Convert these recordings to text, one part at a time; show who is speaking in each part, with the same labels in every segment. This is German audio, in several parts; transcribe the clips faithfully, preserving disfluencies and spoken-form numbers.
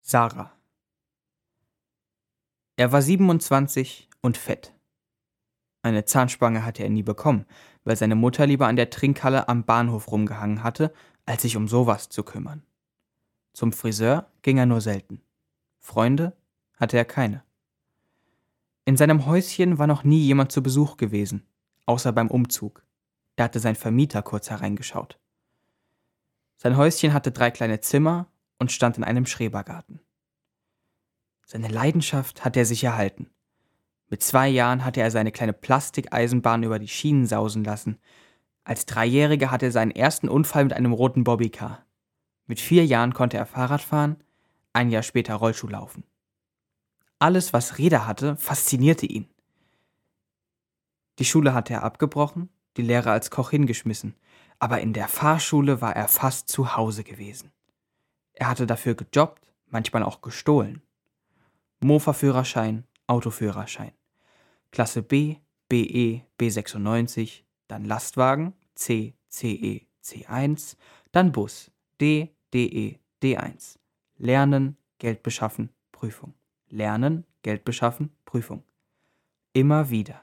Speaker 1: Sarah. Er war siebenundzwanzig und fett. Eine Zahnspange hatte er nie bekommen, weil seine Mutter lieber an der Trinkhalle am Bahnhof rumgehangen hatte, als sich um sowas zu kümmern. Zum Friseur ging er nur selten. Freunde hatte er keine. In seinem Häuschen war noch nie jemand zu Besuch gewesen, außer beim Umzug. Da hatte sein Vermieter kurz hereingeschaut. Sein Häuschen hatte drei kleine Zimmer und stand in einem Schrebergarten. Seine Leidenschaft hatte er sich erhalten. Mit zwei Jahren hatte er seine kleine Plastikeisenbahn über die Schienen sausen lassen. Als Dreijähriger hatte er seinen ersten Unfall mit einem roten Bobbycar. Mit vier Jahren konnte er Fahrrad fahren, ein Jahr später Rollschuh laufen. Alles, was Räder hatte, faszinierte ihn. Die Schule hatte er abgebrochen, die Lehre als Koch hingeschmissen, aber in der Fahrschule war er fast zu Hause gewesen. Er hatte dafür gejobbt, manchmal auch gestohlen. Mofa-Führerschein, Autoführerschein. Klasse B, B E, B sechsundneunzig, dann Lastwagen, C, C E, C eins, dann Bus, D, D E, D eins. Lernen, Geld beschaffen, Prüfung. Lernen, Geld beschaffen, Prüfung. Immer wieder.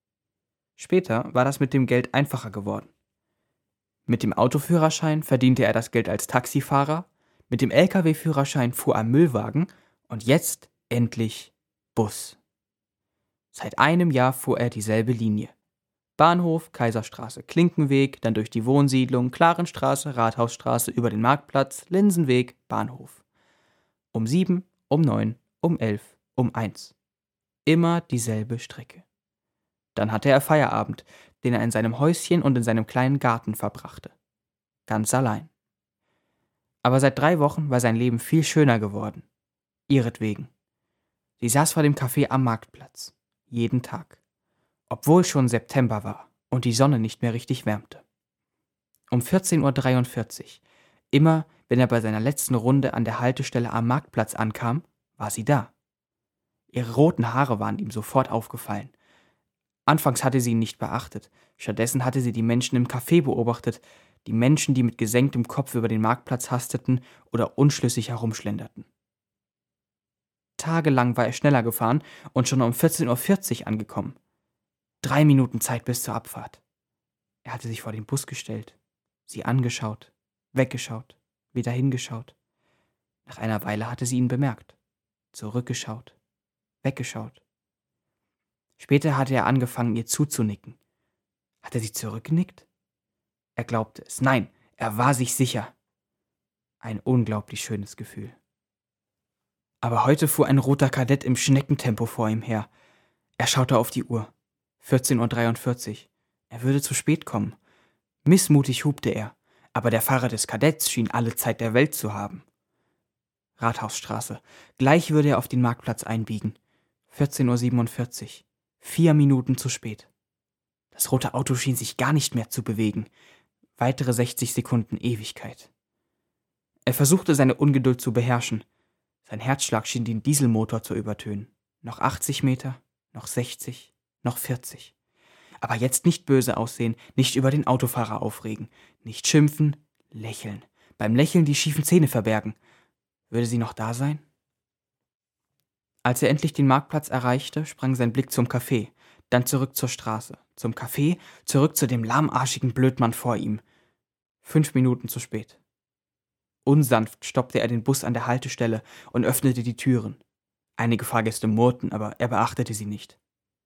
Speaker 1: Später war das mit dem Geld einfacher geworden. Mit dem Autoführerschein verdiente er das Geld als Taxifahrer, mit dem L K W-Führerschein fuhr er Müllwagen und jetzt endlich Bus. Seit einem Jahr fuhr er dieselbe Linie. Bahnhof, Kaiserstraße, Klinkenweg, dann durch die Wohnsiedlung, Klarenstraße, Rathausstraße, über den Marktplatz, Linsenweg, Bahnhof. Um sieben, um neun, um elf, um eins. Immer dieselbe Strecke. Dann hatte er Feierabend, den er in seinem Häuschen und in seinem kleinen Garten verbrachte. Ganz allein. Aber seit drei Wochen war sein Leben viel schöner geworden. Ihretwegen. Sie saß vor dem Café am Marktplatz. Jeden Tag. Obwohl schon September war und die Sonne nicht mehr richtig wärmte. Um vierzehn Uhr dreiundvierzig, immer wenn er bei seiner letzten Runde an der Haltestelle am Marktplatz ankam, war sie da. Ihre roten Haare waren ihm sofort aufgefallen. Anfangs hatte sie ihn nicht beachtet. Stattdessen hatte sie die Menschen im Café beobachtet, die Menschen, die mit gesenktem Kopf über den Marktplatz hasteten oder unschlüssig herumschlenderten. Tagelang war er schneller gefahren und schon um vierzehn Uhr vierzig angekommen. Drei Minuten Zeit bis zur Abfahrt. Er hatte sich vor den Bus gestellt, sie angeschaut, weggeschaut, wieder hingeschaut. Nach einer Weile hatte sie ihn bemerkt, zurückgeschaut, weggeschaut. Später hatte er angefangen, ihr zuzunicken. Hatte sie zurückgenickt? Er glaubte es. Nein, er war sich sicher. Ein unglaublich schönes Gefühl. Aber heute fuhr ein roter Kadett im Schneckentempo vor ihm her. Er schaute auf die Uhr. vierzehn Uhr dreiundvierzig. Er würde zu spät kommen. Missmutig hupte er, aber der Fahrer des Kadetts schien alle Zeit der Welt zu haben. Rathausstraße. Gleich würde er auf den Marktplatz einbiegen. vierzehn Uhr siebenundvierzig. Vier Minuten zu spät. Das rote Auto schien sich gar nicht mehr zu bewegen. Weitere sechzig Sekunden Ewigkeit. Er versuchte seine Ungeduld zu beherrschen. Sein Herzschlag schien den Dieselmotor zu übertönen. Noch achtzig Meter, noch sechzig, noch vierzig. Aber jetzt nicht böse aussehen, nicht über den Autofahrer aufregen, nicht schimpfen, lächeln. Beim Lächeln die schiefen Zähne verbergen. Würde sie noch da sein? Als er endlich den Marktplatz erreichte, sprang sein Blick zum Café, dann zurück zur Straße, zum Café, zurück zu dem lahmarschigen Blödmann vor ihm. Fünf Minuten zu spät. Unsanft stoppte er den Bus an der Haltestelle und öffnete die Türen. Einige Fahrgäste murrten, aber er beachtete sie nicht.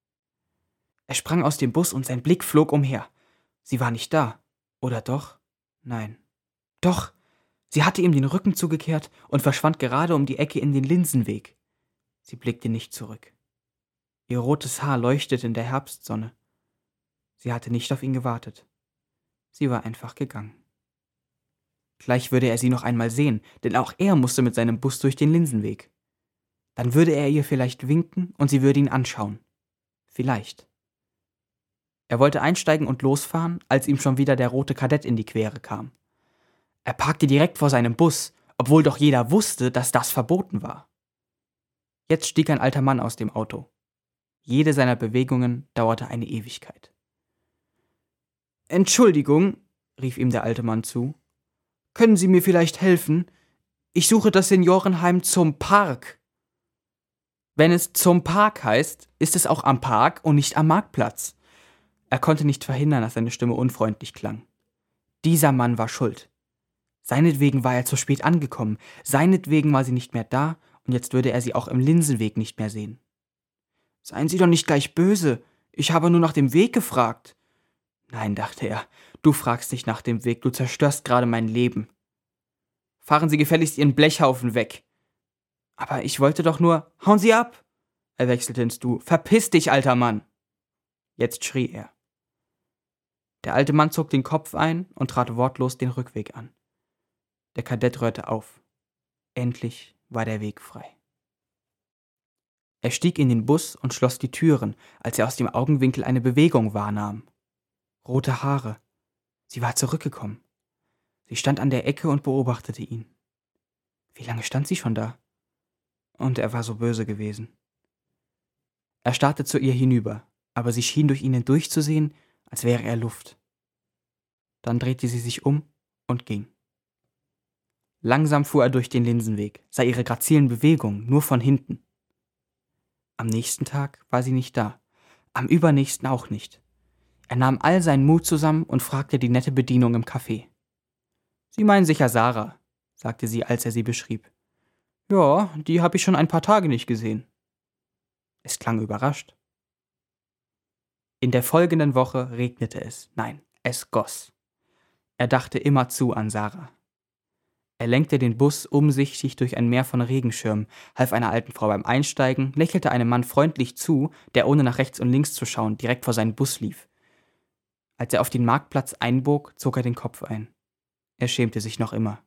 Speaker 1: Er sprang aus dem Bus und sein Blick flog umher. Sie war nicht da. Oder doch? Nein. Doch! Sie hatte ihm den Rücken zugekehrt und verschwand gerade um die Ecke in den Linsenweg. Sie blickte nicht zurück. Ihr rotes Haar leuchtete in der Herbstsonne. Sie hatte nicht auf ihn gewartet. Sie war einfach gegangen. Gleich würde er sie noch einmal sehen, denn auch er musste mit seinem Bus durch den Linsenweg. Dann würde er ihr vielleicht winken und sie würde ihn anschauen. Vielleicht. Er wollte einsteigen und losfahren, als ihm schon wieder der rote Kadett in die Quere kam. Er parkte direkt vor seinem Bus, obwohl doch jeder wusste, dass das verboten war. Jetzt stieg ein alter Mann aus dem Auto. Jede seiner Bewegungen dauerte eine Ewigkeit. »Entschuldigung«, rief ihm der alte Mann zu, »können Sie mir vielleicht helfen? Ich suche das Seniorenheim zum Park. Wenn es zum Park heißt, ist es auch am Park und nicht am Marktplatz. Er konnte nicht verhindern, dass seine Stimme unfreundlich klang. Dieser Mann war schuld. Seinetwegen war er zu spät angekommen, seinetwegen war sie nicht mehr da und jetzt würde er sie auch im Linsenweg nicht mehr sehen. Seien Sie doch nicht gleich böse, ich habe nur nach dem Weg gefragt. Nein, dachte er, du fragst nicht nach dem Weg, du zerstörst gerade mein Leben. Fahren Sie gefälligst Ihren Blechhaufen weg. Aber ich wollte doch nur, hauen Sie ab! Er wechselte ins Du. Verpiss dich, alter Mann! Jetzt schrie er. Der alte Mann zog den Kopf ein und trat wortlos den Rückweg an. Der Kadett rührte auf. Endlich war der Weg frei. Er stieg in den Bus und schloss die Türen, als er aus dem Augenwinkel eine Bewegung wahrnahm. Rote Haare. Sie war zurückgekommen. Sie stand an der Ecke und beobachtete ihn. Wie lange stand sie schon da? Und er war so böse gewesen. Er starrte zu ihr hinüber, aber sie schien durch ihn hindurchzusehen, als wäre er Luft. Dann drehte sie sich um und ging. Langsam fuhr er durch den Linsenweg, sah ihre grazilen Bewegungen nur von hinten. Am nächsten Tag war sie nicht da, am übernächsten auch nicht. Er nahm all seinen Mut zusammen und fragte die nette Bedienung im Café. »Sie meinen sicher Sarah«, sagte sie, als er sie beschrieb. »Ja, die habe ich schon ein paar Tage nicht gesehen.« Es klang überrascht. In der folgenden Woche regnete es, nein, es goss. Er dachte immerzu an Sarah. Er lenkte den Bus umsichtig durch ein Meer von Regenschirmen, half einer alten Frau beim Einsteigen, lächelte einem Mann freundlich zu, der ohne nach rechts und links zu schauen direkt vor seinen Bus lief. Als er auf den Marktplatz einbog, zog er den Kopf ein. Er schämte sich noch immer.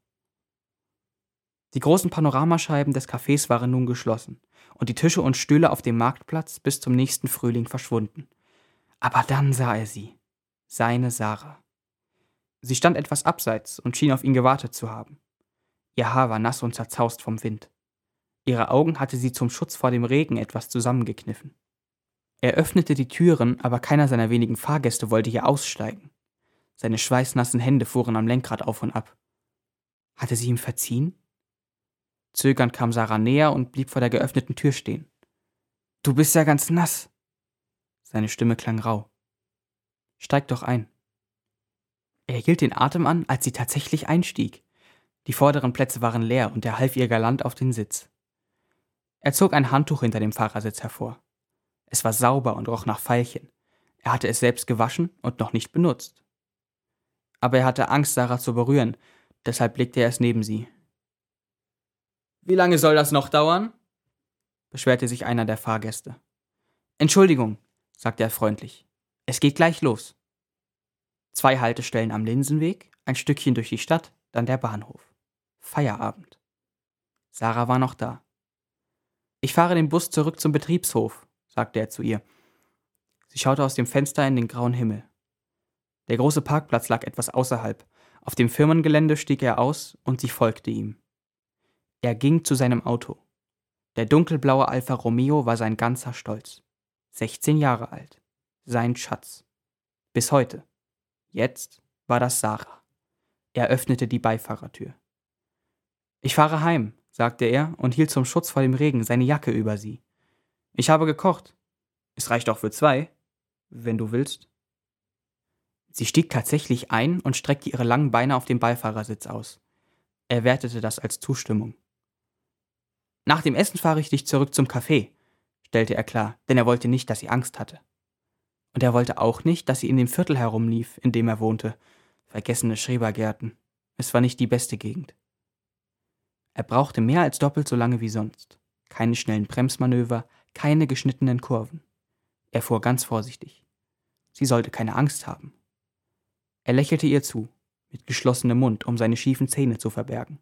Speaker 1: Die großen Panoramascheiben des Cafés waren nun geschlossen und die Tische und Stühle auf dem Marktplatz bis zum nächsten Frühling verschwunden. Aber dann sah er sie, seine Sarah. Sie stand etwas abseits und schien auf ihn gewartet zu haben. Ihr Haar war nass und zerzaust vom Wind. Ihre Augen hatte sie zum Schutz vor dem Regen etwas zusammengekniffen. Er öffnete die Türen, aber keiner seiner wenigen Fahrgäste wollte hier aussteigen. Seine schweißnassen Hände fuhren am Lenkrad auf und ab. Hatte sie ihm verziehen? Zögernd kam Sarah näher und blieb vor der geöffneten Tür stehen. »Du bist ja ganz nass!« Seine Stimme klang rau. »Steig doch ein.« Er hielt den Atem an, als sie tatsächlich einstieg. Die vorderen Plätze waren leer und er half ihr galant auf den Sitz. Er zog ein Handtuch hinter dem Fahrersitz hervor. Es war sauber und roch nach Veilchen. Er hatte es selbst gewaschen und noch nicht benutzt. Aber er hatte Angst, Sarah zu berühren, deshalb legte er es neben sie. »Wie lange soll das noch dauern?« beschwerte sich einer der Fahrgäste. »Entschuldigung«, sagte er freundlich. »Es geht gleich los.« Zwei Haltestellen am Linsenweg, ein Stückchen durch die Stadt, dann der Bahnhof. Feierabend. Sarah war noch da. »Ich fahre den Bus zurück zum Betriebshof«, sagte er zu ihr. Sie schaute aus dem Fenster in den grauen Himmel. Der große Parkplatz lag etwas außerhalb. Auf dem Firmengelände stieg er aus und sie folgte ihm. Er ging zu seinem Auto. Der dunkelblaue Alfa Romeo war sein ganzer Stolz. sechzehn Jahre alt. Sein Schatz. Bis heute. Jetzt war das Sarah. Er öffnete die Beifahrertür. »Ich fahre heim«, sagte er und hielt zum Schutz vor dem Regen seine Jacke über sie. »Ich habe gekocht. Es reicht auch für zwei, wenn du willst.« Sie stieg tatsächlich ein und streckte ihre langen Beine auf dem Beifahrersitz aus. Er wertete das als Zustimmung. »Nach dem Essen fahre ich dich zurück zum Café«, stellte er klar, denn er wollte nicht, dass sie Angst hatte. Und er wollte auch nicht, dass sie in dem Viertel herumlief, in dem er wohnte. Vergessene Schrebergärten. Es war nicht die beste Gegend. Er brauchte mehr als doppelt so lange wie sonst. Keine schnellen Bremsmanöver, keine geschnittenen Kurven. Er fuhr ganz vorsichtig. Sie sollte keine Angst haben. Er lächelte ihr zu, mit geschlossenem Mund, um seine schiefen Zähne zu verbergen.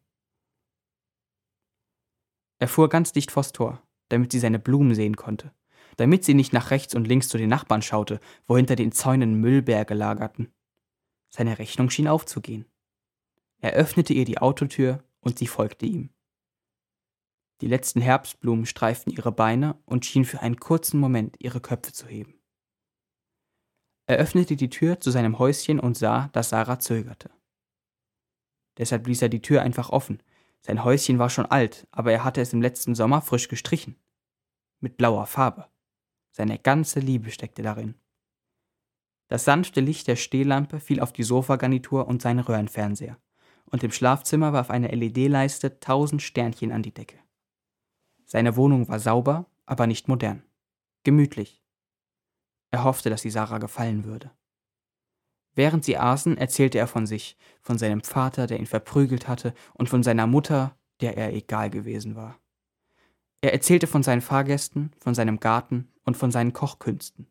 Speaker 1: Er fuhr ganz dicht vors Tor, damit sie seine Blumen sehen konnte, damit sie nicht nach rechts und links zu den Nachbarn schaute, wo hinter den Zäunen Müllberge lagerten. Seine Rechnung schien aufzugehen. Er öffnete ihr die Autotür und sie folgte ihm. Die letzten Herbstblumen streiften ihre Beine und schienen für einen kurzen Moment ihre Köpfe zu heben. Er öffnete die Tür zu seinem Häuschen und sah, dass Sarah zögerte. Deshalb ließ er die Tür einfach offen. Sein Häuschen war schon alt, aber er hatte es im letzten Sommer frisch gestrichen. Mit blauer Farbe. Seine ganze Liebe steckte darin. Das sanfte Licht der Stehlampe fiel auf die Sofagarnitur und seinen Röhrenfernseher, und im Schlafzimmer warf eine L E D-Leiste tausend Sternchen an die Decke. Seine Wohnung war sauber, aber nicht modern. Gemütlich. Er hoffte, dass sie Sarah gefallen würde. Während sie aßen, erzählte er von sich, von seinem Vater, der ihn verprügelt hatte, und von seiner Mutter, der er egal gewesen war. Er erzählte von seinen Fahrgästen, von seinem Garten und von seinen Kochkünsten.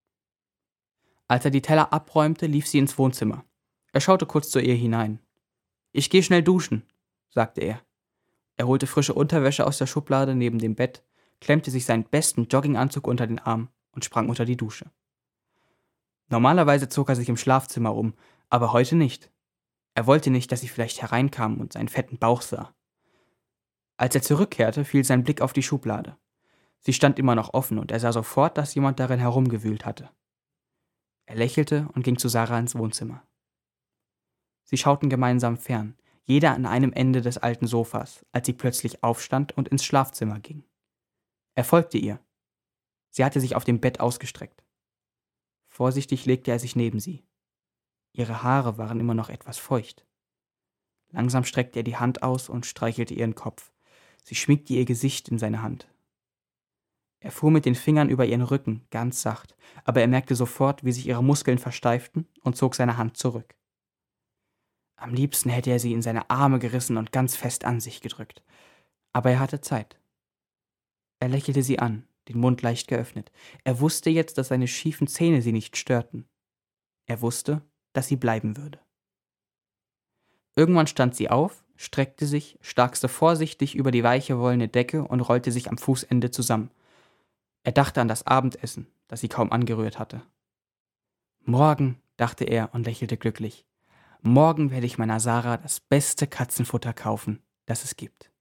Speaker 1: Als er die Teller abräumte, lief sie ins Wohnzimmer. Er schaute kurz zu ihr hinein. »Ich gehe schnell duschen«, sagte er. Er holte frische Unterwäsche aus der Schublade neben dem Bett, klemmte sich seinen besten Jogginganzug unter den Arm und sprang unter die Dusche. Normalerweise zog er sich im Schlafzimmer um, aber heute nicht. Er wollte nicht, dass sie vielleicht hereinkam und seinen fetten Bauch sah. Als er zurückkehrte, fiel sein Blick auf die Schublade. Sie stand immer noch offen und er sah sofort, dass jemand darin herumgewühlt hatte. Er lächelte und ging zu Sarah ins Wohnzimmer. Sie schauten gemeinsam fern, jeder an einem Ende des alten Sofas, als sie plötzlich aufstand und ins Schlafzimmer ging. Er folgte ihr. Sie hatte sich auf dem Bett ausgestreckt. Vorsichtig legte er sich neben sie. Ihre Haare waren immer noch etwas feucht. Langsam streckte er die Hand aus und streichelte ihren Kopf. Sie schmiegte ihr Gesicht in seine Hand. Er fuhr mit den Fingern über ihren Rücken, ganz sacht, aber er merkte sofort, wie sich ihre Muskeln versteiften und zog seine Hand zurück. Am liebsten hätte er sie in seine Arme gerissen und ganz fest an sich gedrückt. Aber er hatte Zeit. Er lächelte sie an, den Mund leicht geöffnet. Er wusste jetzt, dass seine schiefen Zähne sie nicht störten. Er wusste, dass sie bleiben würde. Irgendwann stand sie auf, streckte sich, starkste vorsichtig über die weiche wollene Decke und rollte sich am Fußende zusammen. Er dachte an das Abendessen, das sie kaum angerührt hatte. Morgen, dachte er und lächelte glücklich, morgen werde ich meiner Sarah das beste Katzenfutter kaufen, das es gibt.